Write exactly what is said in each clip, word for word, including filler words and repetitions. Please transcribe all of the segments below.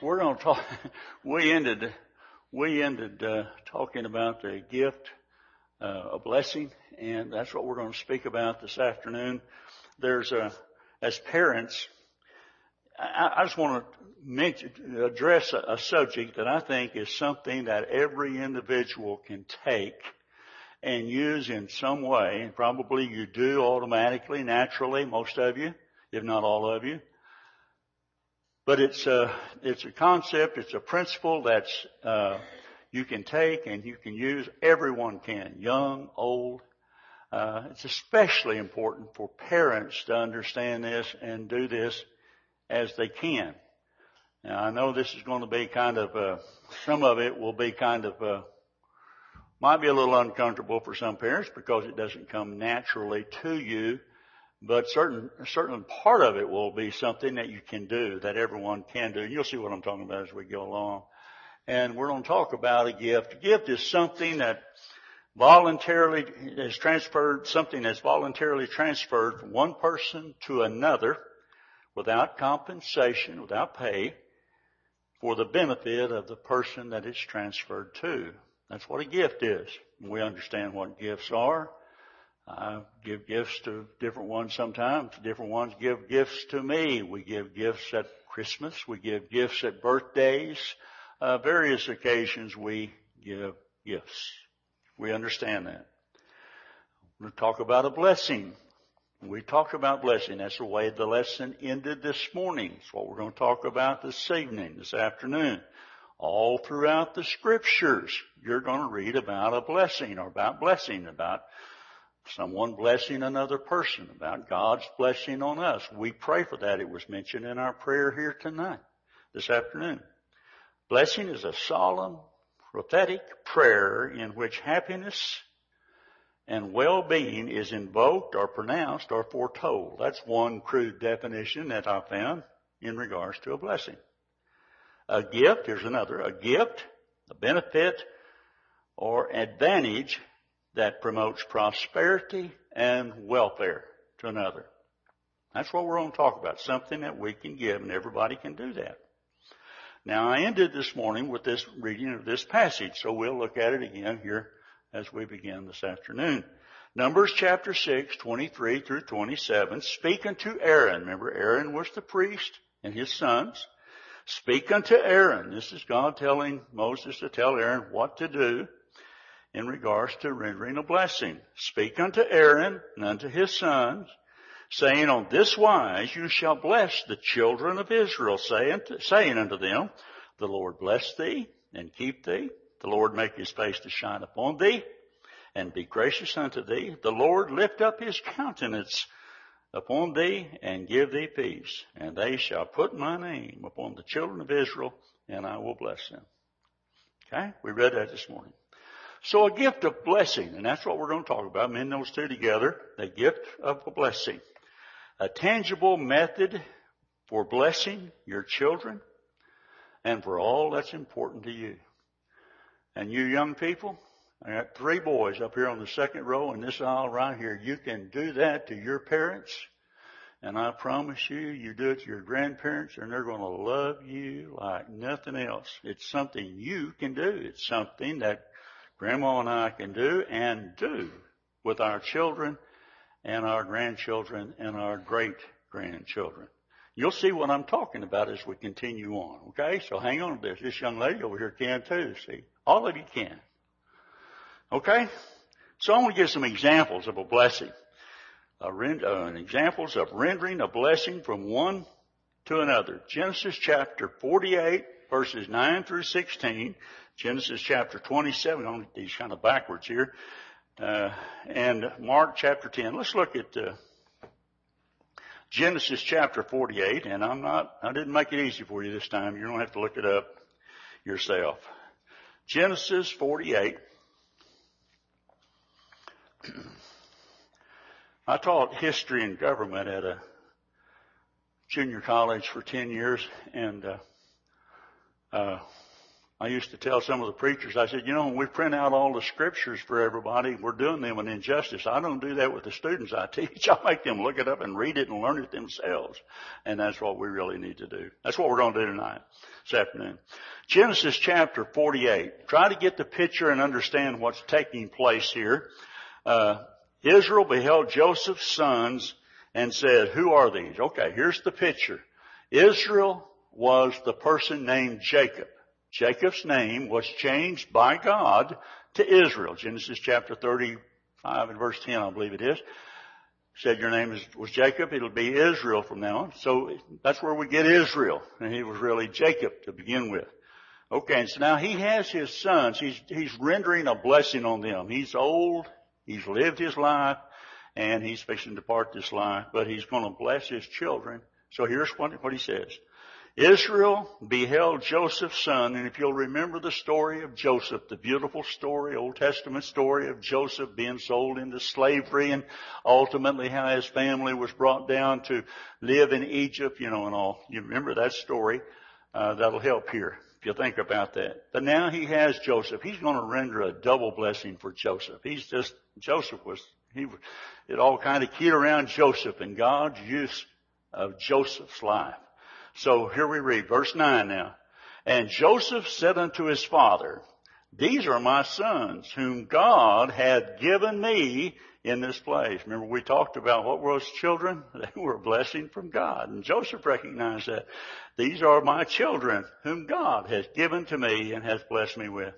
we're going to talk. We ended, we ended uh, talking about the gift, uh, a blessing, and that's what we're going to speak about this afternoon. There's a, as parents, I, I just want to mention, address a, a subject that I think is something that every individual can take and use in some way, and probably you do automatically, naturally, most of you, if not all of you. But it's a, it's a concept, it's a principle that's, uh, you can take and you can use. Everyone can, young, old. Uh, it's especially important for parents to understand this and do this as they can. Now, I know this is going to be kind of, uh, some of it will be kind of, uh, might be a little uncomfortable for some parents because it doesn't come naturally to you. But certain, a certain part of it will be something that you can do, that everyone can do. You'll see what I'm talking about as we go along. And we're going to talk about a gift. A gift is something that voluntarily is transferred, something that's voluntarily transferred from one person to another without compensation, without pay, for the benefit of the person that it's transferred to. That's what a gift is. We understand what gifts are. I give gifts to different ones sometimes. Different ones give gifts to me. We give gifts at Christmas. We give gifts at birthdays. Uh, various occasions we give gifts. We understand that. We're going to talk about a blessing. We talk about blessing. That's the way the lesson ended this morning. It's what we're going to talk about this evening, this afternoon. All throughout the scriptures, you're going to read about a blessing or about blessing, about someone blessing another person, about God's blessing on us. We pray for that. It was mentioned in our prayer here tonight, this afternoon. Blessing is a solemn, prophetic prayer in which happiness and well-being is invoked or pronounced or foretold. That's one crude definition that I found in regards to a blessing. A gift, here's another, a gift, a benefit, or advantage that promotes prosperity and welfare to another. That's what we're going to talk about, something that we can give, and everybody can do that. Now, I ended this morning with this reading of this passage, so we'll look at it again here as we begin this afternoon. Numbers chapter six, twenty-three through twenty-seven. Speak unto Aaron. Remember, Aaron was the priest and his sons. Speak unto Aaron. This is God telling Moses to tell Aaron what to do in regards to rendering a blessing. Speak unto Aaron and unto his sons, saying, on this wise you shall bless the children of Israel, saying, saying unto them, the Lord bless thee and keep thee. The Lord make his face to shine upon thee and be gracious unto thee. The Lord lift up his countenance upon thee and give thee peace. And they shall put my name upon the children of Israel, and I will bless them. Okay? We read that this morning. So a gift of blessing, and that's what we're going to talk about. Mend those two together. The gift of a blessing. A tangible method for blessing your children and for all that's important to you. And you young people, I got three boys up here on the second row in this aisle right here. You can do that to your parents. And I promise you, you do it to your grandparents and they're going to love you like nothing else. It's something you can do. It's something that Grandma and I can do and do with our children and our grandchildren and our great-grandchildren. You'll see what I'm talking about as we continue on, okay? So hang on to this. This young lady over here can too, see? All of you can. Okay? So I want to give some examples of a blessing. Uh, rend- uh, examples of rendering a blessing from one to another. Genesis chapter forty-eight, verses nine through sixteen. Genesis chapter twenty-seven, on these kind of backwards here, uh, and Mark chapter ten. Let's look at uh, Genesis chapter forty-eight, and I'm not, I didn't make it easy for you this time. You don't have to look it up yourself. Genesis forty-eight. I taught history and government at a junior college for ten years, and uh, uh, I used to tell some of the preachers, I said, you know, when we print out all the scriptures for everybody, we're doing them an injustice. I don't do that with the students I teach. I make them look it up and read it and learn it themselves. And that's what we really need to do. That's what we're going to do tonight, this afternoon. Genesis chapter forty-eight. Try to get the picture and understand what's taking place here. Uh, Israel beheld Joseph's sons and said, who are these? Okay, here's the picture. Israel was the person named Jacob. Jacob's name was changed by God to Israel. Genesis chapter thirty-five and verse ten, I believe it is. Said your name is, was Jacob. It'll be Israel from now on. So that's where we get Israel. And he was really Jacob to begin with. Okay, and so now he has his sons. He's, he's rendering a blessing on them. He's old. He's lived his life. And he's fixing to depart this life. But he's going to bless his children. So here's what, what he says. Israel beheld Joseph's son, and if you'll remember the story of Joseph, the beautiful story, Old Testament story of Joseph being sold into slavery and ultimately how his family was brought down to live in Egypt, you know, and all. You remember that story? Uh, that'll help here if you think about that. But now he has Joseph. He's going to render a double blessing for Joseph. He's just, Joseph was, he, it all kind of keyed around Joseph and God's use of Joseph's life. So here we read verse nine now. And Joseph said unto his father, these are my sons whom God had given me in this place. Remember we talked about what were those children? They were a blessing from God. And Joseph recognized that. These are my children whom God has given to me and has blessed me with.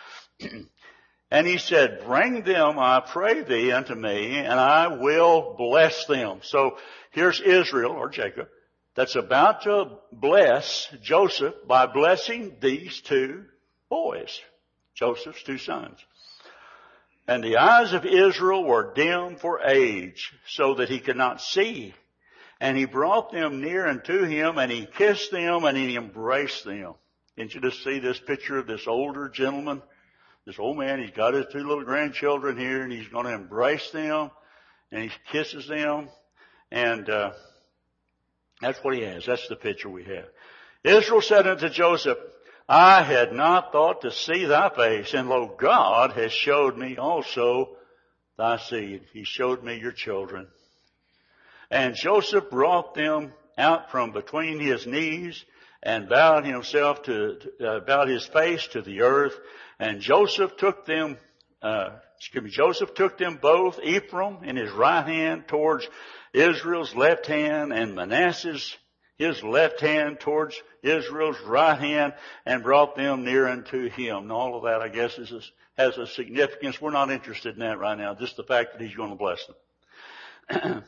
And he said, bring them, I pray thee, unto me, and I will bless them. So here's Israel, or Jacob, that's about to bless Joseph by blessing these two boys, Joseph's two sons. And the eyes of Israel were dim for age, so that he could not see. And he brought them near unto him, and he kissed them, and he embraced them. Didn't you just see this picture of this older gentleman? This old man, he's got his two little grandchildren here, and he's going to embrace them, and he kisses them, and uh that's what he has. That's the picture we have. Israel said unto Joseph, I had not thought to see thy face, and lo, God has showed me also thy seed. He showed me your children. And Joseph brought them out from between his knees and bowed himself to, uh, bowed his face to the earth. And Joseph took them, uh, excuse me, Joseph took them both, Ephraim in his right hand towards Israel's left hand, and Manasseh's his left hand towards Israel's right hand, and brought them near unto him. And all of that, I guess, is a, has a significance. We're not interested in that right now. Just the fact that he's going to bless them.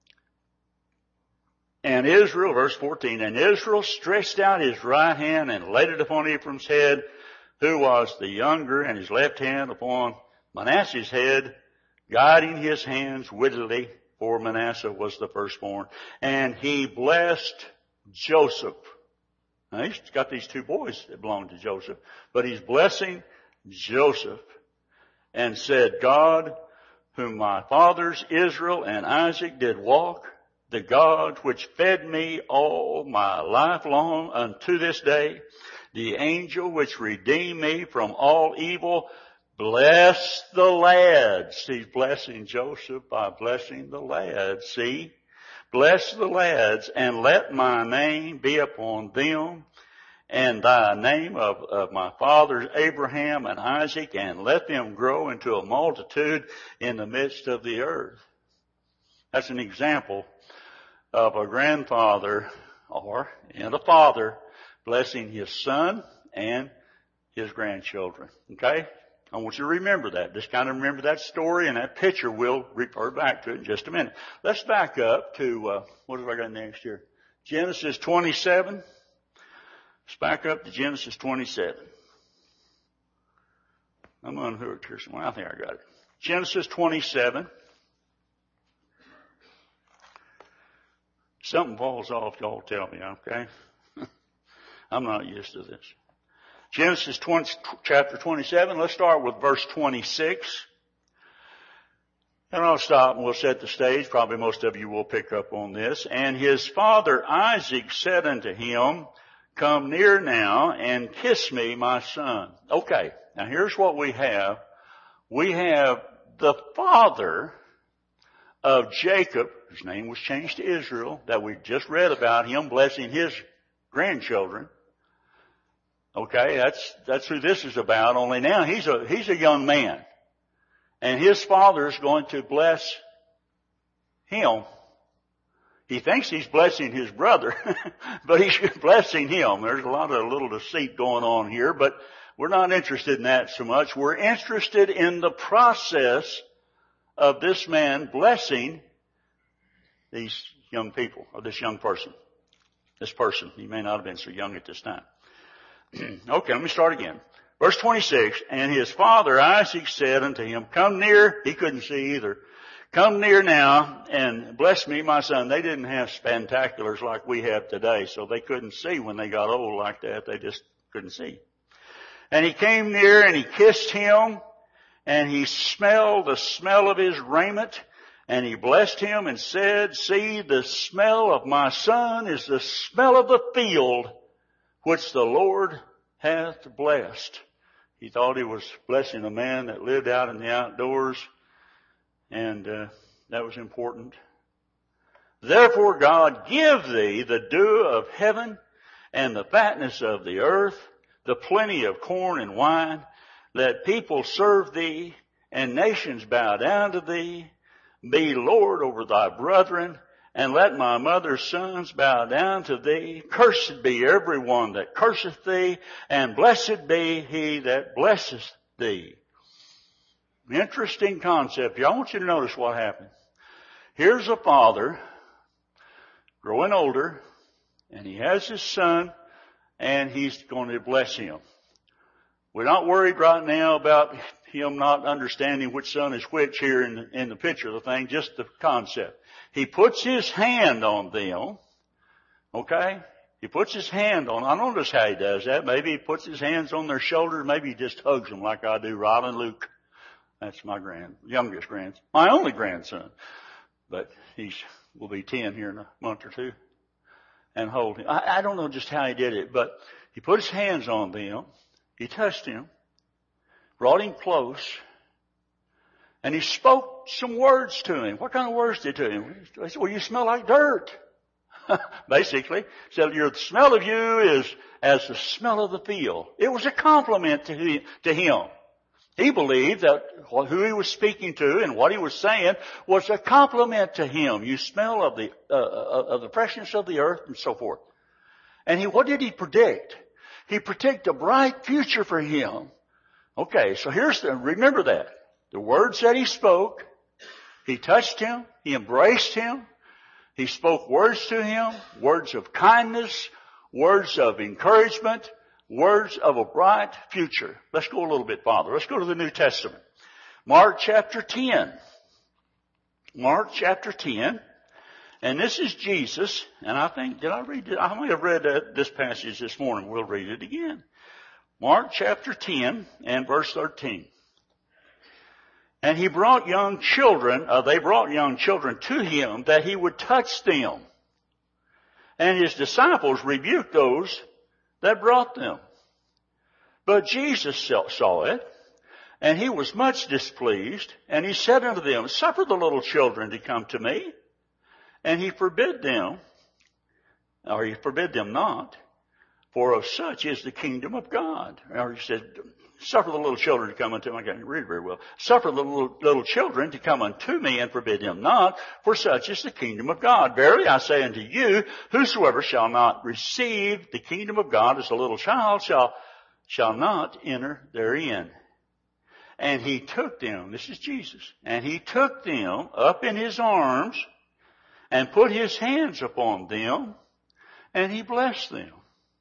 And Israel, verse fourteen, and Israel stretched out his right hand and laid it upon Ephraim's head, who was the younger, and his left hand upon Manasseh's head, guiding his hands wittily. For Manasseh was the firstborn. And he blessed Joseph. Now he's got these two boys that belong to Joseph. But he's blessing Joseph. And said, God, whom my fathers Israel and Isaac did walk, the God which fed me all my life long unto this day, the angel which redeemed me from all evil, bless the lads. He's blessing Joseph by blessing the lads. See? Bless the lads, and let my name be upon them, and thy name of, of my fathers Abraham and Isaac, and let them grow into a multitude in the midst of the earth. That's an example of a grandfather or and a father blessing his son and his grandchildren. Okay? I want you to remember that. Just kind of remember that story and that picture. We'll refer back to it in just a minute. Let's back up to, uh, what have I got next here? Genesis twenty-seven. Let's back up to Genesis twenty-seven. I'm unhooked here somewhere. I think I got it. Genesis twenty-seven. Something falls off, y'all tell me, okay? I'm not used to this. Genesis twenty, chapter twenty-seven, let's start with verse twenty-six. And I'll stop and we'll set the stage. Probably most of you will pick up on this. And his father Isaac said unto him, come near now and kiss me, my son. Okay, now here's what we have. We have the father of Jacob, whose name was changed to Israel, that we just read about, him blessing his grandchildren. Okay, that's, that's who this is about, only now he's a, he's a young man. And his father's going to bless him. He thinks he's blessing his brother, but he's blessing him. There's a lot of little deceit going on here, but we're not interested in that so much. We're interested in the process of this man blessing these young people, or this young person. This person. He may not have been so young at this time. Okay, let me start again. Verse twenty-six, and his father Isaac said unto him, come near. He couldn't see either. Come near now and bless me, my son. They didn't have spantaculars like we have today, so they couldn't see when they got old like that. They just couldn't see. And he came near and he kissed him, and he smelled the smell of his raiment, and he blessed him and said, see, the smell of my son is the smell of the field which the Lord hath blessed. He thought he was blessing a man that lived out in the outdoors, and uh, that was important. Therefore God give thee the dew of heaven and the fatness of the earth, the plenty of corn and wine. Let people serve thee and nations bow down to thee. Be Lord over thy brethren, and let my mother's sons bow down to thee. Cursed be every one that curseth thee, and blessed be he that blesseth thee. Interesting concept here. I want you to notice what happened. Here's a father growing older, and he has his son, and he's going to bless him. We're not worried right now about him not understanding which son is which here in the, in the picture of the thing, just the concept. He puts his hand on them, okay? He puts his hand on, I don't know just how he does that. Maybe he puts his hands on their shoulders, maybe he just hugs them like I do, Rod and Luke. That's my grand, youngest grandson, my only grandson. But he will be ten here in a month or two. And hold him. I, I don't know just how he did it, but he put his hands on them. He touched him, brought him close, and he spoke some words to him. What kind of words did he to him? He said, well, you smell like dirt. Basically, he said, your smell of you is as the smell of the field. It was a compliment to him. To him. He believed that who he was speaking to and what he was saying was a compliment to him. You smell of the uh, of the freshness of the earth and so forth. And he, what did he predict? He predicted a bright future for him. Okay, so here's the, remember that. The words that he spoke, he touched him, he embraced him, he spoke words to him, words of kindness, words of encouragement, words of a bright future. Let's go a little bit farther. Let's go to the New Testament. Mark chapter ten. Mark chapter ten. And this is Jesus. And I think, did I read it? I may have read uh, this passage this morning. We'll read it again. Mark chapter ten and verse thirteen. And he brought young children, uh, they brought young children to him that he would touch them. And his disciples rebuked those that brought them. But Jesus saw it, and he was much displeased, and he said unto them, suffer the little children to come to me. And he forbid them, or he forbid them not, for of such is the kingdom of God. Or he said, suffer the little children to come unto me. I can't read it very well. Suffer the little, little children to come unto me, and forbid them not, for such is the kingdom of God. Verily I say unto you, whosoever shall not receive the kingdom of God as a little child shall, shall not enter therein. And he took them, this is Jesus, and he took them up in his arms and put his hands upon them, and he blessed them.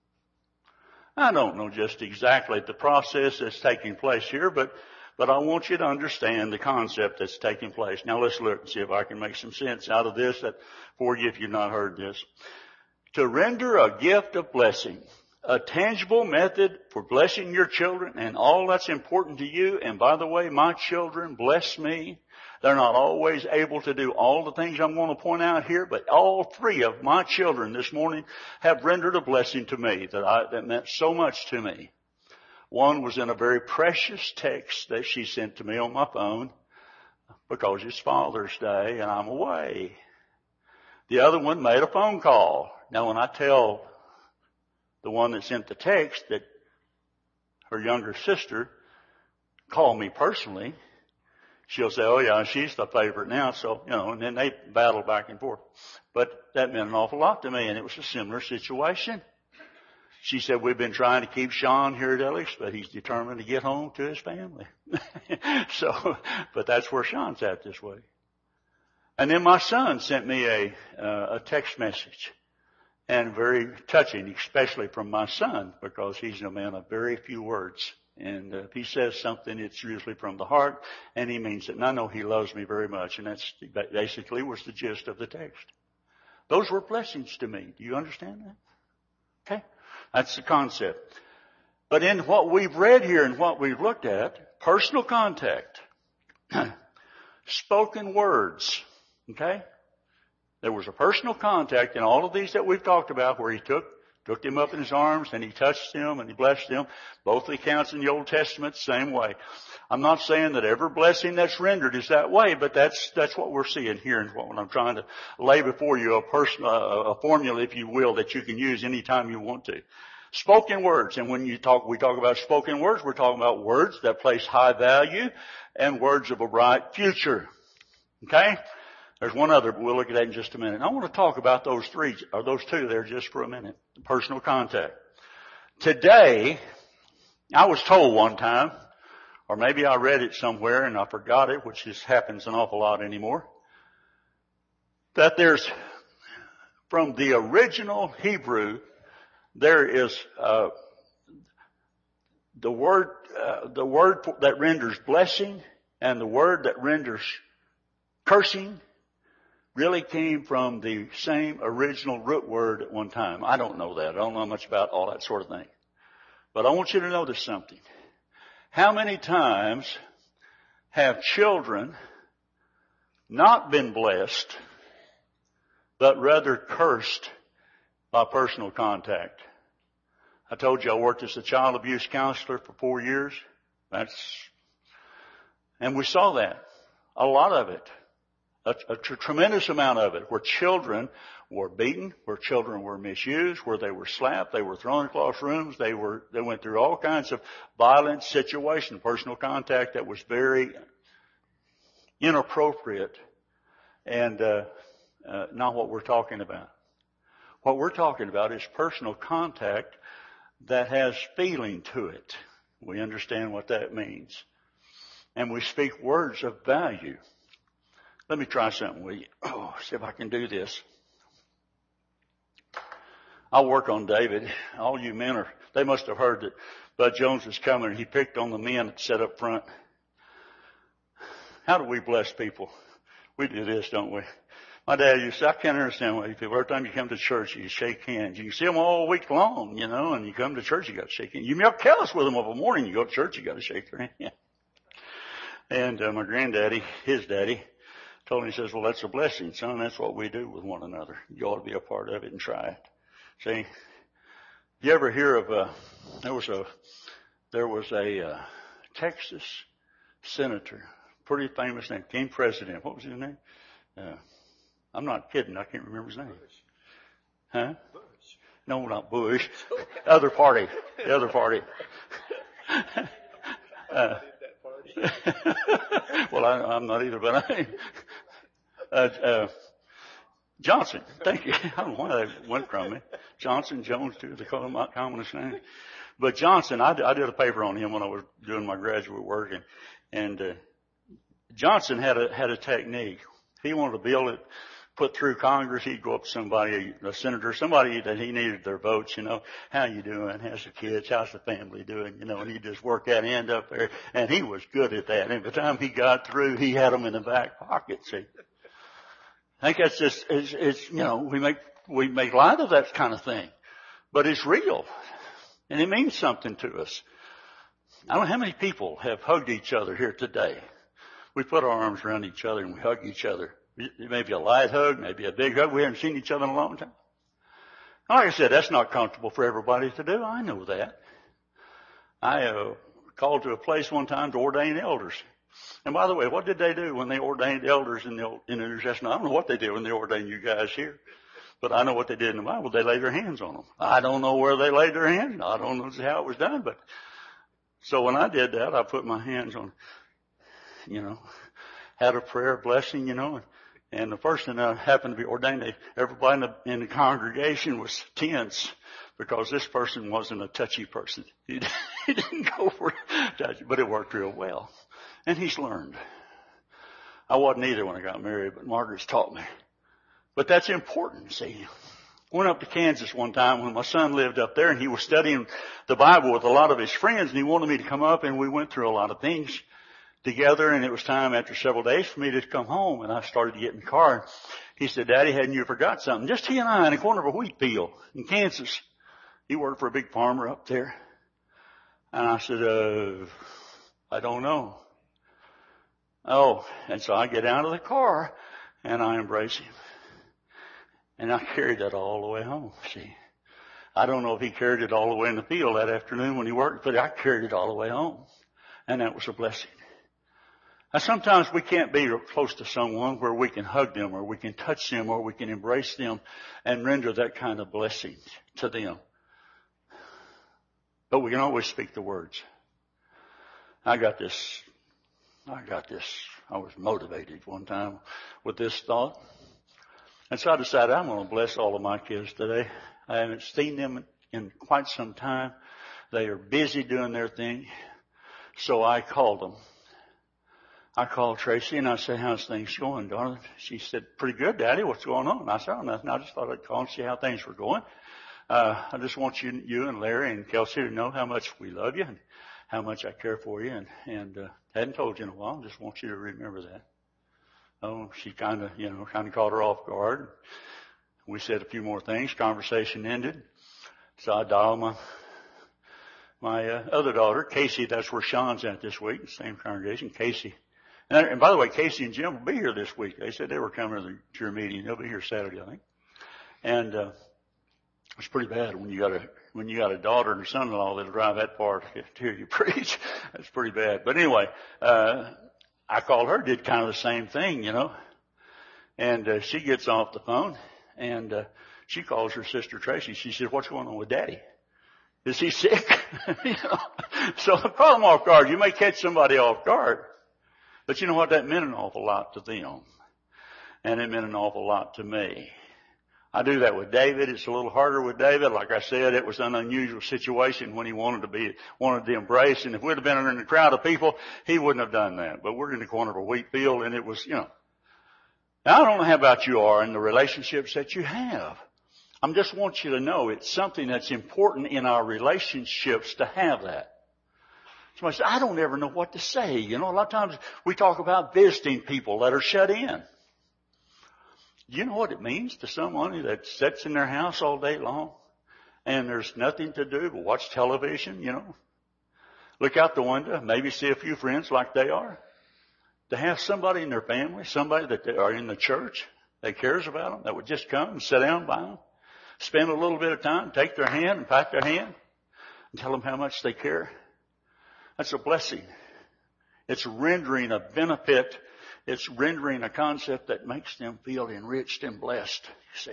I don't know just exactly the process that's taking place here, but, but I want you to understand the concept that's taking place. Now let's look and see if I can make some sense out of this that, for you if you've not heard this. To render a gift of blessing, a tangible method for blessing your children and all that's important to you. And by the way, my children bless me. They're not always able to do all the things I'm going to point out here, but all three of my children this morning have rendered a blessing to me that I, that meant so much to me. One was in a very precious text that she sent to me on my phone because it's Father's Day and I'm away. The other one made a phone call. Now when I tell the one that sent the text that her younger sister called me personally, she'll say, oh yeah, she's the favorite now. So, you know, and then they battle back and forth. But that meant an awful lot to me, and it was a similar situation. She said, we've been trying to keep Sean here at Ellis, but he's determined to get home to his family. So, but that's where Sean's at this way. And then my son sent me a, uh, a text message, and very touching, especially from my son, because he's a man of very few words. And uh, if he says something, it's usually from the heart, and he means it. And I know he loves me very much, and that's basically was the gist of the text. Those were blessings to me. Do you understand that? Okay? That's the concept. But in what we've read here and what we've looked at, personal contact, spoken words, okay? There was a personal contact in all of these that we've talked about where he took Took him up in his arms and he touched him and he blessed him. Both the accounts in the Old Testament, same way. I'm not saying that every blessing that's rendered is that way, but that's, that's what we're seeing here and what I'm trying to lay before you, a person, a, a formula, if you will, that you can use anytime you want to. Spoken words. And when you talk, we talk about spoken words, we're talking about words that place high value and words of a bright future. Okay? There's one other, but we'll look at that in just a minute. And I want to talk about those three, or those two there just for a minute. Personal contact. Today, I was told one time, or maybe I read it somewhere and I forgot it, which just happens an awful lot anymore, that there's, from the original Hebrew, there is, uh, the word, uh, the word that renders blessing and the word that renders cursing really came from the same original root word at one time. I don't know that. I don't know much about all that sort of thing. But I want you to notice something. How many times have children not been blessed, but rather cursed by personal contact? I told you I worked as a child abuse counselor for four years. That's, and we saw that. A lot of it. A, a tr- tremendous amount of it, where children were beaten, where children were misused, where they were slapped, they were thrown across rooms, they were, they went through all kinds of violent situations, personal contact that was very inappropriate and, uh, uh, not what we're talking about. What we're talking about is personal contact that has feeling to it. We understand what that means. And we speak words of value. Let me try something with you. Oh, see if I can do this. I'll work on David. All you men are, they must have heard that Bud Jones was coming and he picked on the men that sat up front. How do we bless people? We do this, don't we? My dad used to say, I can't understand why you people, every time you come to church, you shake hands. You can see them all week long, you know, and you come to church, you got to shake hands. You milk cows with them of a morning, you go to church, you got to shake their hand. And uh, my granddaddy, his daddy, told me, he says, well, that's a blessing, son. That's what we do with one another. You ought to be a part of it and try it. See, you ever hear of a, there was a, there was a uh, Texas senator, pretty famous name, became president. What was his name? Uh, I'm not kidding. I can't remember his name. Bush. Huh? Bush. No, not Bush. The other party. The other party. uh, well, I, I'm not either, but I, uh, uh, Johnson. Thank you. I don't know why that went from me. Johnson, Jones, too. They call him my commonest name. But Johnson, I, I did a paper on him when I was doing my graduate work, and, and uh, Johnson had a had a technique. He wanted to build it, put through Congress. He'd go up to somebody, a senator, somebody that he needed their votes, you know, how you doing? How's the kids? How's the family doing? You know, and he'd just work that end up there. And he was good at that. And by the time he got through, he had them in the back pocket, see. I think that's just, it's, it's, you know, we make, we make light of that kind of thing. But it's real. And it means something to us. I don't know how many people have hugged each other here today. we put our arms around each other and we hug each other. Maybe a light hug, maybe a big hug. We haven't seen each other in a long time. Like I said, that's not comfortable for everybody to do. I know that. I uh, called to a place one time to ordain elders. And by the way, what did they do when they ordained elders in the, in the New Testament? I don't know what they did when they ordained you guys here. But I know what they did in the Bible. They laid their hands on them. I don't know where they laid their hands. I don't know how it was done. But so when I did that, I put my hands on, you know, had a prayer blessing, you know, and, and the person that happened to be ordained, they, everybody in the, in the congregation was tense because this person wasn't a touchy person. He, he didn't go for touchy, but it worked real well. And he's learned. I wasn't either when I got married, but Margaret's taught me. But that's important, see. Went up to Kansas one time when my son lived up there, and he was studying the Bible with a lot of his friends, and he wanted me to come up, and we went through a lot of things together, and it was time after several days for me to come home, and I started to get in the car. He said, Daddy, hadn't you forgot something? Just he and I in the corner of a wheat field in Kansas. He worked for a big farmer up there. And I said, uh, I don't know. Oh, and so I get out of the car, and I embrace him. And I carried that all the way home, see. I don't know if he carried it all the way in the field that afternoon when he worked, but I carried it all the way home. And that was a blessing. Now sometimes we can't be close to someone where we can hug them or we can touch them or we can embrace them and render that kind of blessing to them. But we can always speak the words. I got this, I got this, I was motivated one time with this thought. And so I decided I'm going to bless all of my kids today. I haven't seen them in quite some time. They are busy doing their thing. So I called them. I called Tracy and I said, how's things going, darling? She said, pretty good, Daddy. What's going on? I said, oh, nothing. I just thought I'd call and see how things were going. Uh, I just want you, you and Larry and Kelsey to know how much we love you and how much I care for you. And, and, uh, hadn't told you in a while. Just want you to remember that. Oh, she kind of, you know, kind of caught her off guard. We said a few more things. Conversation ended. So I dialed my, my uh, other daughter, Casey. That's where Sean's at this week. Same congregation, Casey. And, and by the way, Casey and Jim will be here this week. They said they were coming to, the, to your meeting. They'll be here Saturday, I think. And, uh, it's pretty bad when you got a, when you got a daughter and a son-in-law that'll drive that far to, to hear you preach. That's pretty bad. But anyway, uh, I called her, did kind of the same thing, you know. And uh, she gets off the phone, and uh, she calls her sister Tracy. She said, what's going on with Daddy? Is he sick? you know? So I call them off guard. You may catch somebody off guard. But you know what? That meant an awful lot to them. And it meant an awful lot to me. I do that with David. It's a little harder with David. Like I said, it was an unusual situation when he wanted to be, wanted to embrace. And if we'd have been in a crowd of people, he wouldn't have done that. But we're in the corner of a wheat field and it was, you know. Now I don't know how about you are in the relationships that you have. I just want you to know it's something that's important in our relationships to have that. Somebody says, I don't ever know what to say. You know, a lot of times we talk about visiting people that are shut in. Do you know what it means to someone that sits in their house all day long and there's nothing to do but watch television, you know? Look out the window, maybe see a few friends like they are. To have somebody in their family, somebody that they are in the church that cares about them, that would just come and sit down by them, spend a little bit of time, take their hand and pat their hand and tell them how much they care. That's a blessing. It's rendering a benefit. It's rendering a concept that makes them feel enriched and blessed, you see.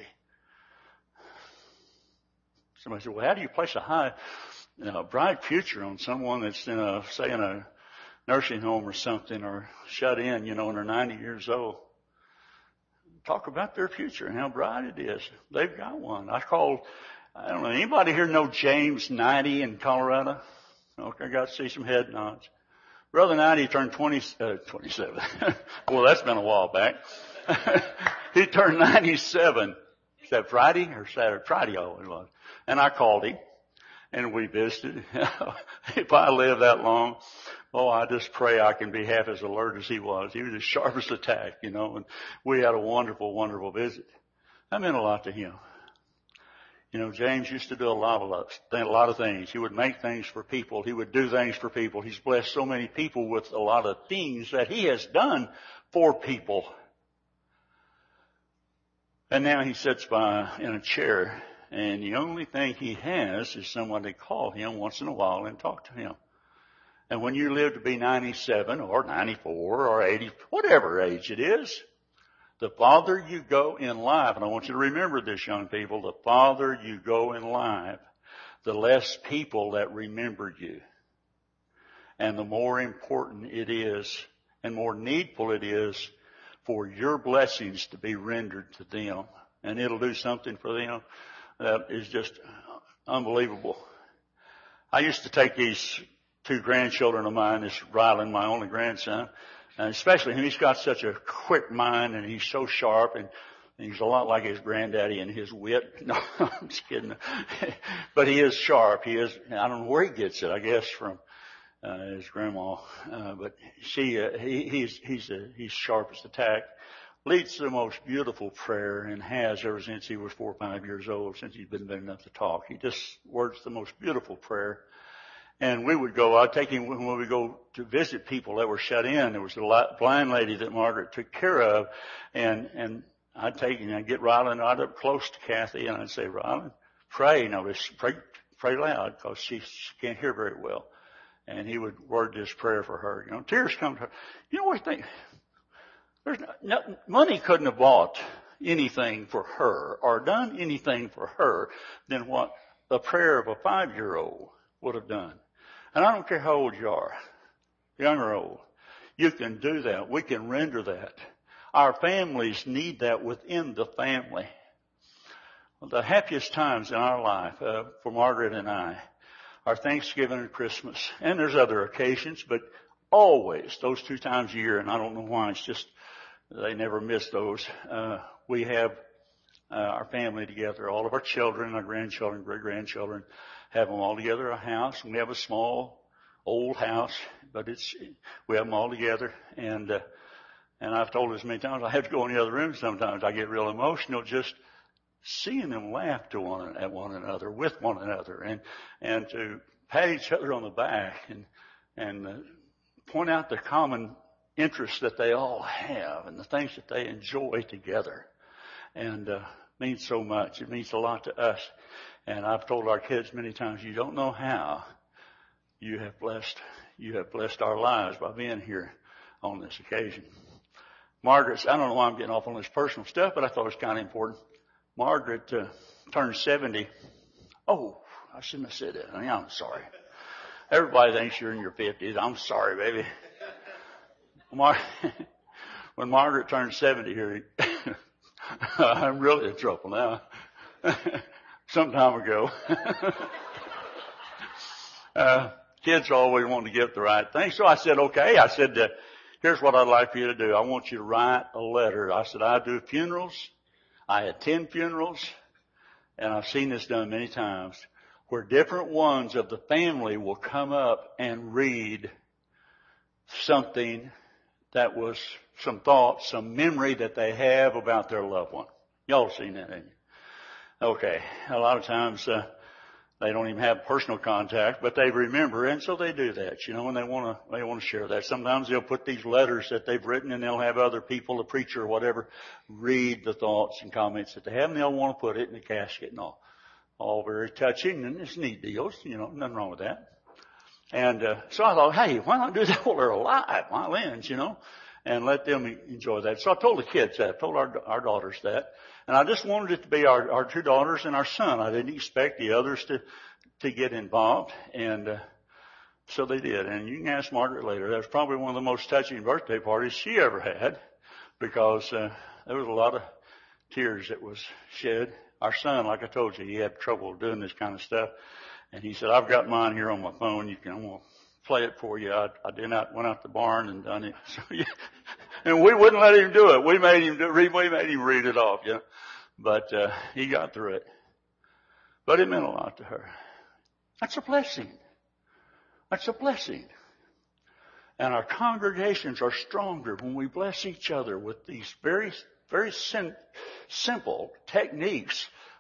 Somebody said, well, how do you place a high, you know, bright future on someone that's in a, say in a nursing home or something or shut in, you know, and they're ninety years old? Talk about their future and how bright it is. They've got one. I called, I don't know, anybody here know James ninety in Colorado? Okay, I got to see some head nods. Brother ninety turned twenty, uh, twenty-seven. Well, that's been a while back. He turned ninety-seven. Is that Friday or Saturday? Friday always was. And I called him and we visited. If I live that long, oh, I just pray I can be half as alert as he was. He was as sharp as a tack, you know, and we had a wonderful, wonderful visit. That meant a lot to him. You know, James used to do a lot of a lot of things. He would make things for people. He would do things for people. He's blessed so many people with a lot of things that he has done for people. And now he sits by in a chair, and the only thing he has is someone to call him once in a while and talk to him. And when you live to be ninety-seven or ninety-four or eighty, whatever age it is, the farther you go in life, and I want you to remember this, young people, the farther you go in life, the less people that remember you. And the more important it is and more needful it is for your blessings to be rendered to them. And it'll do something for them that is just unbelievable. I used to take these two grandchildren of mine, this Rylan, my only grandson, and especially him, he's got such a quick mind and he's so sharp and he's a lot like his granddaddy in his wit. No, I'm just kidding. But he is sharp. He is, I don't know where he gets it, I guess from uh, his grandma. Uh, but she, uh, he, he's, he's, a, he's sharp as a tack. Leads the most beautiful prayer and has ever since he was four or five years old, since he's been big enough to talk. He just words the most beautiful prayer. And we would go, I'd take him when we would go to visit people that were shut in. There was a blind lady that Margaret took care of. And, and I'd take him and I'd get Rylan right up close to Kathy and I'd say, Rylan, pray. No, just pray, pray loud because she, she can't hear very well. And he would word this prayer for her. You know, tears come to her. You know what I think? There's no, no, money couldn't have bought anything for her or done anything for her than what a prayer of a five-year-old would have done. And I don't care how old you are, young or old, you can do that. We can render that. Our families need that within the family. The happiest times in our life uh, for Margaret and I are Thanksgiving and Christmas. And there's other occasions, but always those two times a year, and I don't know why, it's just they never miss those. Uh, we have uh, our family together, all of our children, our grandchildren, great-grandchildren, have them all together, a house. We have a small, old house, but it's, we have them all together. And, uh, and I've told this many times, I have to go in the other room sometimes. I get real emotional just seeing them laugh to one, at one another, with one another, and, and to pat each other on the back and, and uh, point out the common interests that they all have and the things that they enjoy together. And, uh, means so much. It means a lot to us. And I've told our kids many times, you don't know how you have blessed, you have blessed our lives by being here on this occasion. Margaret's, I don't know why I'm getting off on this personal stuff, but I thought it was kind of important. Margaret uh, turned seventy. Oh, I shouldn't have said that. I mean, I'm sorry. Everybody thinks you're in your fifties. I'm sorry, baby. Mar- when Margaret turned seventy here, I'm really in trouble now. Some time ago. uh, kids always want to get the right thing. So I said, okay. I said, uh, here's what I'd like for you to do. I want you to write a letter. I said, I do funerals. I attend funerals. And I've seen this done many times where different ones of the family will come up and read something that was some thoughts, some memory that they have about their loved one. Y'all seen that, haven't you? Okay. A lot of times, uh, they don't even have personal contact, but they remember, and so they do that, you know, and they want to, they want to share that. Sometimes they'll put these letters that they've written and they'll have other people, a preacher or whatever, read the thoughts and comments that they have, and they'll want to put it in the casket and all. All very touching, and it's neat deals, you know, nothing wrong with that. And, uh, so I thought, hey, why not do that while they're alive, my lands, you know, and let them enjoy that. So I told the kids that, I told our, our daughters that. And I just wanted it to be our, our two daughters and our son. I didn't expect the others to, to get involved. And, uh, so they did. And you can ask Margaret later. That was probably one of the most touching birthday parties she ever had because, uh, there was a lot of tears that was shed. Our son, like I told you, he had trouble doing this kind of stuff. And he said, I've got mine here on my phone. You can, I'm going to play it for you. I, I did not, went out to the barn and done it. So, yeah. And we wouldn't let him do it. We made him do, we made him read it off, yeah. But, uh, he got through it. But it meant a lot to her. That's a blessing. That's a blessing. And our congregations are stronger when we bless each other with these very, very sim- simple techniques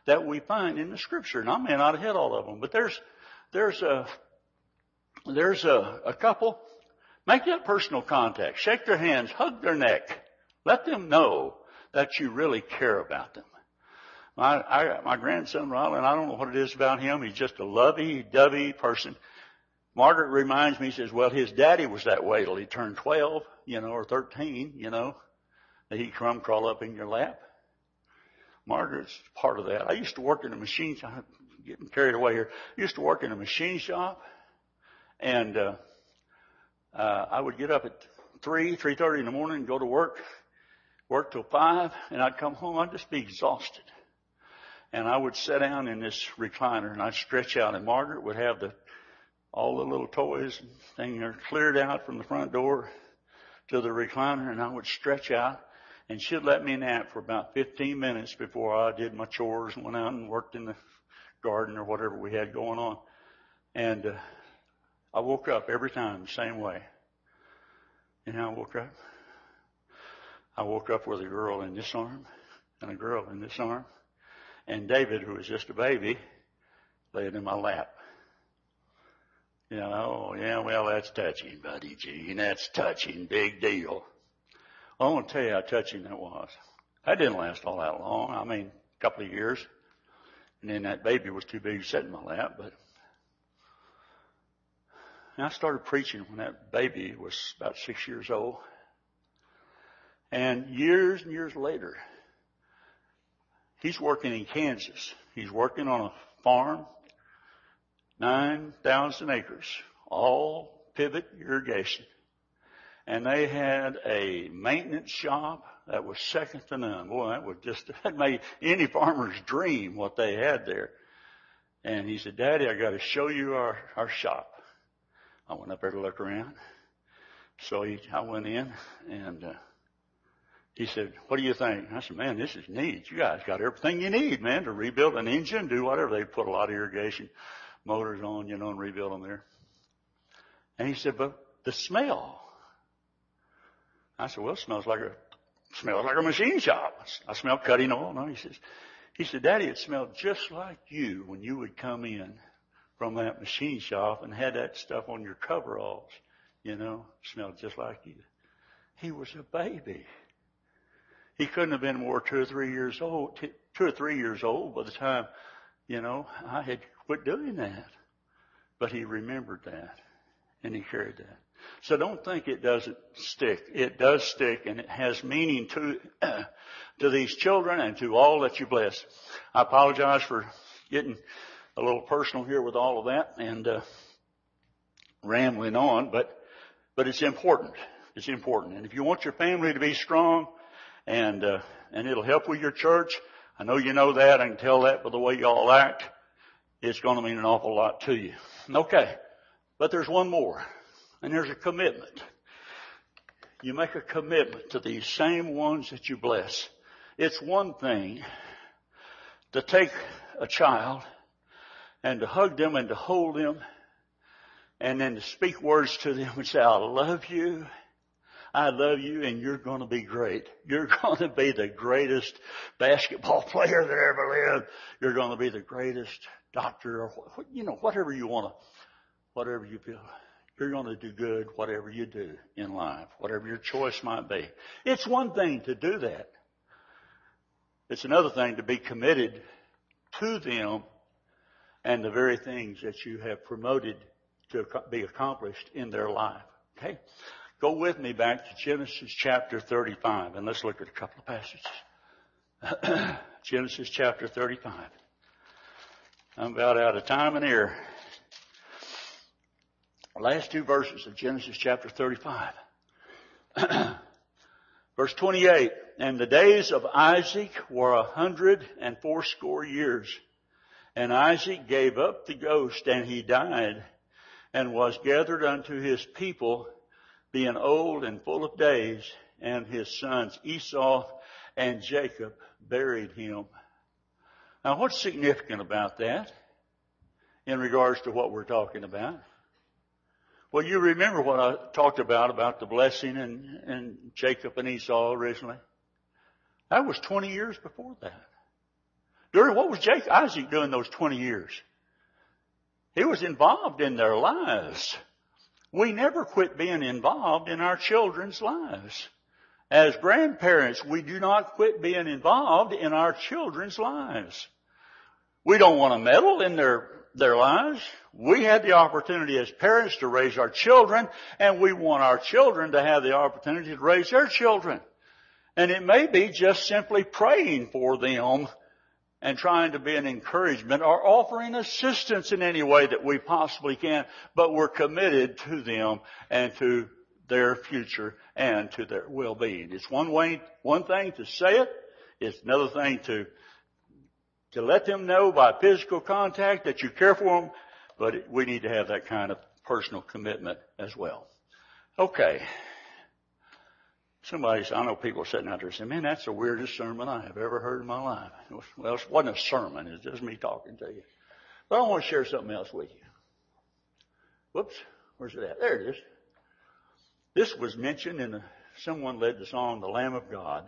that we find in the Scripture. And I may not have hit all of them, but there's, there's a, there's a, a couple. Make that personal contact. Shake their hands. Hug their neck. Let them know that you really care about them. My, I, my grandson, Rylan, I don't know what it is about him. He's just a lovey-dovey person. Margaret reminds me, says, well, his daddy was that way till he turned twelve, you know, or thirteen, you know. He'd come crawl up in your lap. Margaret's part of that. I used to work in a machine shop, getting carried away here. I used to work in a machine shop, and uh, uh, I would get up at three, three thirty in the morning and go to work, work till five, and I'd come home. I'd just be exhausted. And I would sit down in this recliner, and I'd stretch out, and Margaret would have the all the little toys and things are cleared out from the front door to the recliner, and I would stretch out, and she'd let me nap for about fifteen minutes before I did my chores and went out and worked in the garden or whatever we had going on. And uh, I woke up every time the same way. You know, I woke up. I woke up with a girl in this arm and a girl in this arm, and David, who was just a baby, laid in my lap. You know, oh, yeah, well, that's touching, buddy Gene. That's touching. Big deal. Well, I want to tell you how touching that was. That didn't last all that long. I mean, a couple of years. And then that baby was too big to sit in my lap. But and I started preaching when that baby was about six years old. And years and years later, he's working in Kansas. He's working on a farm. nine thousand acres, all pivot irrigation. And they had a maintenance shop that was second to none. Boy, that was just, that made any farmer's dream what they had there. And he said, Daddy, I got to show you our, our shop. I went up there to look around. So he, I went in and, uh, he said, what do you think? I said, man, this is neat. You guys got everything you need, man, to rebuild an engine, do whatever. They put a lot of irrigation motors on, you know, and rebuild them there. And he said, but the smell. I said, well, it smells like a, smells like a machine shop. I smell cutting oil. No, he says, he said, Daddy, it smelled just like you when you would come in from that machine shop and had that stuff on your coveralls, you know, smelled just like you. He was a baby. He couldn't have been more two or three years old, two or three years old by the time, you know, I had quit doing that. But he remembered that, and he carried that. So don't think it doesn't stick. It does stick, and it has meaning to uh, to these children and to all that you bless. I apologize for getting a little personal here with all of that and uh, rambling on, but but it's important. It's important. And if you want your family to be strong, and uh, and it'll help with your church, I know you know that. I can tell that by the way you all act. It's going to mean an awful lot to you. Okay. But there's one more. And there's a commitment. You make a commitment to these same ones that you bless. It's one thing to take a child and to hug them and to hold them and then to speak words to them and say, I love you. I love you, and you're going to be great. You're going to be the greatest basketball player that ever lived. You're going to be the greatest doctor, or you know, whatever you want to, whatever you feel. You're going to do good, whatever you do in life, whatever your choice might be. It's one thing to do that. It's another thing to be committed to them and the very things that you have promoted to be accomplished in their life. Okay? Go with me back to Genesis chapter thirty-five, and let's look at a couple of passages. Genesis chapter thirty-five. I'm about out of time and air. Last two verses of Genesis chapter thirty-five. Verse twenty-eight. And the days of Isaac were a hundred and fourscore years. And Isaac gave up the ghost, and he died, and was gathered unto his people, being old and full of days, and his sons Esau and Jacob buried him. Now, what's significant about that in regards to what we're talking about? Well, you remember what I talked about, about the blessing and, and Jacob and Esau originally. That was twenty years before that. During what was Jacob, Isaac doing those twenty years? He was involved in their lives. We never quit being involved in our children's lives. As grandparents, we do not quit being involved in our children's lives. We don't want to meddle in their, their lives. We had the opportunity as parents to raise our children, and we want our children to have the opportunity to raise their children. And it may be just simply praying for them and trying to be an encouragement or offering assistance in any way that we possibly can, but we're committed to them and to their future and to their well-being. It's one way, one thing to say it. It's another thing to, to let them know by physical contact that you care for them, but it, we need to have that kind of personal commitment as well. Okay. Somebody, I know people are sitting out there saying, man, that's the weirdest sermon I have ever heard in my life. Well, it wasn't a sermon. It's just me talking to you. But I want to share something else with you. Whoops. Where's it at? There it is. This was mentioned in the, someone led the song, The Lamb of God.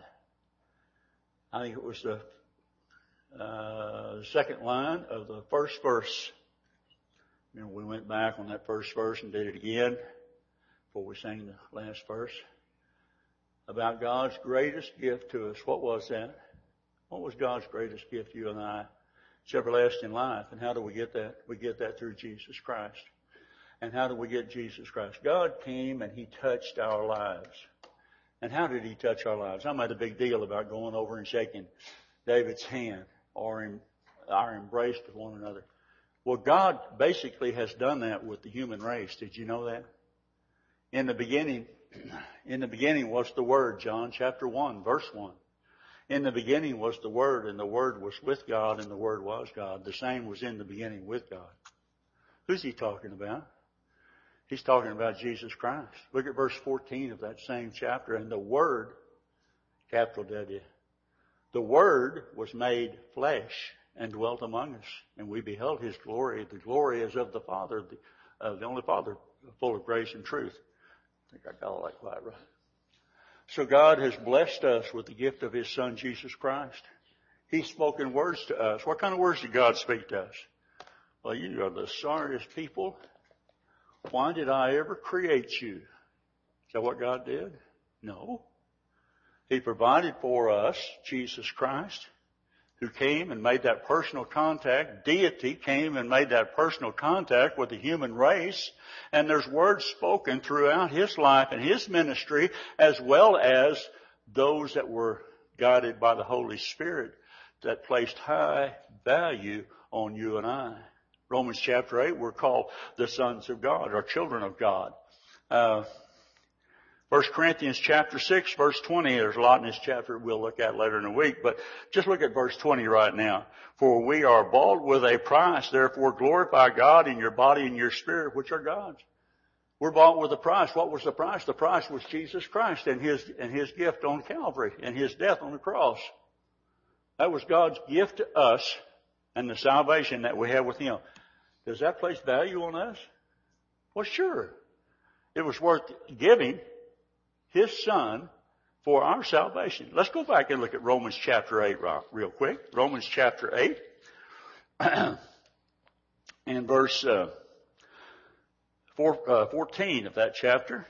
I think it was the uh, second line of the first verse. You know, we went back on that first verse and did it again before we sang the last verse. About God's greatest gift to us. What was that? What was God's greatest gift to you and I? It's everlasting life. And how do we get that? We get that through Jesus Christ. And how do we get Jesus Christ? God came and He touched our lives. And how did He touch our lives? I made a big deal about going over and shaking David's hand or in our embrace with one another. Well, God basically has done that with the human race. Did you know that? In the beginning, in the beginning was the Word, John chapter one, verse one. In the beginning was the Word, and the Word was with God, and the Word was God. The same was in the beginning with God. Who's He talking about? He's talking about Jesus Christ. Look at verse fourteen of that same chapter. And the Word, capital W, the Word was made flesh and dwelt among us. And we beheld His glory. The glory is of the Father, the, uh, the only Father, full of grace and truth. I think I got all that quite right. So God has blessed us with the gift of His Son, Jesus Christ. He's spoken words to us. What kind of words did God speak to us? Well, you are the sorriest people. Why did I ever create you? Is that what God did? No. He provided for us Jesus Christ, who came and made that personal contact. Deity came and made that personal contact with the human race. And there's words spoken throughout His life and His ministry, as well as those that were guided by the Holy Spirit that placed high value on you and I. Romans chapter eight, we're called the sons of God, or children of God. Uh, First Corinthians chapter six, verse twenty, there's a lot in this chapter we'll look at later in the week, but just look at verse twenty right now. For we are bought with a price, therefore glorify God in your body and your spirit, which are God's. We're bought with a price. What was the price? The price was Jesus Christ and His, and His gift on Calvary and His death on the cross. That was God's gift to us and the salvation that we have with Him. Does that place value on us? Well, sure. It was worth giving His Son for our salvation. Let's go back and look at Romans chapter eight real quick. Romans chapter eight and verse uh, four, uh, fourteen of that chapter.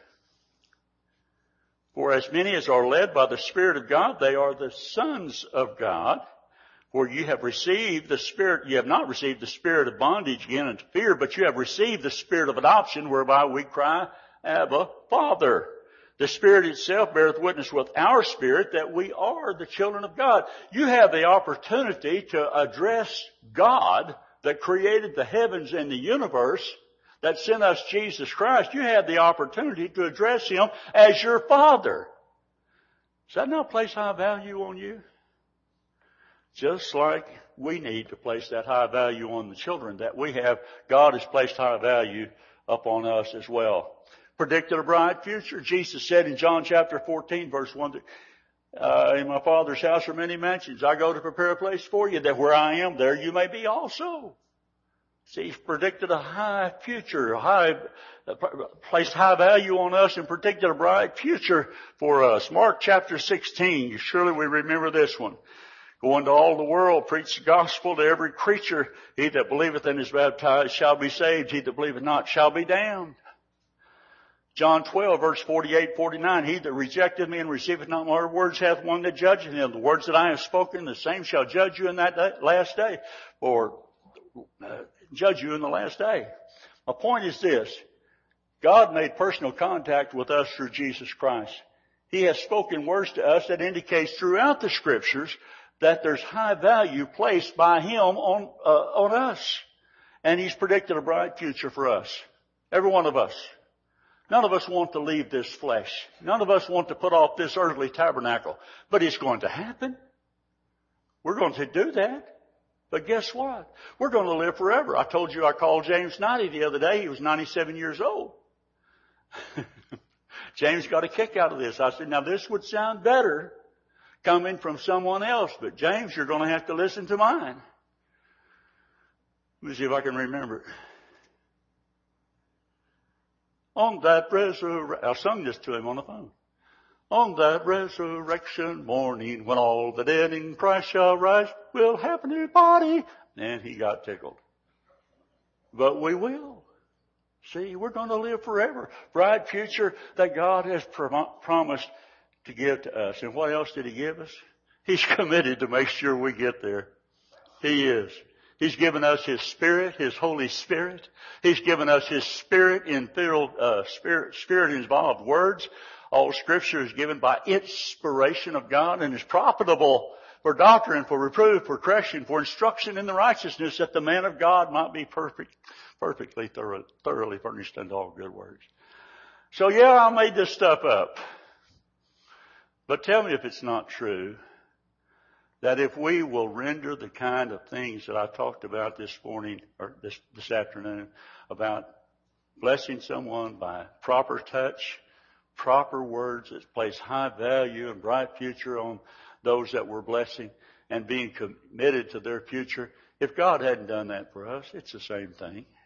For as many as are led by the Spirit of God, they are the sons of God. For you have received the Spirit, you have not received the spirit of bondage again into fear, but you have received the Spirit of adoption, whereby we cry, Abba, Father. The Spirit itself beareth witness with our spirit that we are the children of God. You have the opportunity to address God that created the heavens and the universe, that sent us Jesus Christ. You have the opportunity to address Him as your Father. Does that not place high value on you? Just like we need to place that high value on the children that we have, God has placed high value upon us as well. Predicted a bright future. Jesus said in John chapter fourteen, verse one, uh, in my Father's house are many mansions. I go to prepare a place for you, that where I am, there you may be also. See, He's predicted a high future, a high, uh, placed high value on us and predicted a bright future for us. Mark chapter sixteen, surely we remember this one. Go into all the world, preach the gospel to every creature. He that believeth and is baptized shall be saved. He that believeth not shall be damned. John twelve, verse forty-eight, forty-nine. He that rejecteth me and receiveth not my words hath one that judgeth him. The words that I have spoken, the same shall judge you in that day, last day. Or uh, judge you in the last day. My point is this. God made personal contact with us through Jesus Christ. He has spoken words to us that indicates throughout the Scriptures that there's high value placed by Him on, uh, on us. And He's predicted a bright future for us. Every one of us. None of us want to leave this flesh. None of us want to put off this earthly tabernacle. But it's going to happen. We're going to do that. But guess what? We're going to live forever. I told you I called James ninety the other day. He was ninety-seven years old. James got a kick out of this. I said, now this would sound better coming from someone else, but James, you're going to have to listen to mine. Let me see if I can remember it. On that resurrection, I sung this to him on the phone. On that resurrection morning, when all the dead in Christ shall rise, we'll have a new body. And he got tickled. But we will. See, we're going to live forever. Bright future that God has prom- promised to give to us. And what else did He give us? He's committed to make sure we get there. He is. He's given us His Spirit, His Holy Spirit. He's given us His Spirit in filled, uh, Spirit, Spirit involved words. All Scripture is given by inspiration of God and is profitable for doctrine, for reproof, for correction, for instruction in the righteousness, that the man of God might be perfect, perfectly thorough, thoroughly furnished unto all good works. So yeah, I made this stuff up. But tell me if it's not true that if we will render the kind of things that I talked about this morning or this, this afternoon about blessing someone by proper touch, proper words that place high value and bright future on those that we're blessing and being committed to their future. If God hadn't done that for us, it's the same thing.